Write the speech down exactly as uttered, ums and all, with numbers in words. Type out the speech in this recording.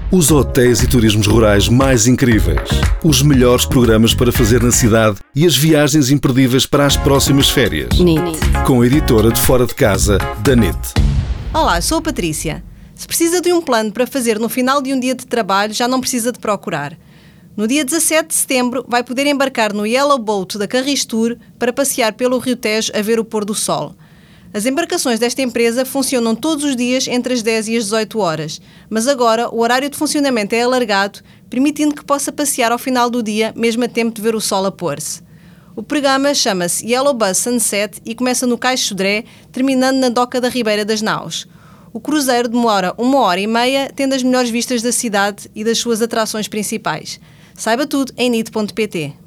Os hotéis e turismos rurais mais incríveis. Os melhores programas para fazer na cidade e as viagens imperdíveis para as próximas férias. N I T. Com a editora de Fora de Casa, da N I T. Olá, sou a Patrícia. Se precisa de um plano para fazer no final de um dia de trabalho, já não precisa de procurar. No dia dezassete de setembro, vai poder embarcar no Yellow Boat da Carris Tour para passear pelo Rio Tejo a ver o pôr do sol. As embarcações desta empresa funcionam todos os dias entre as dez e as dezoito horas, mas agora o horário de funcionamento é alargado, permitindo que possa passear ao final do dia, mesmo a tempo de ver o sol a pôr-se. O programa chama-se Yellow Bus Sunset e começa no Cais Sodré, terminando na doca da Ribeira das Naus. O cruzeiro demora uma hora e meia, tendo as melhores vistas da cidade e das suas atrações principais. Saiba tudo em N I T ponto P T.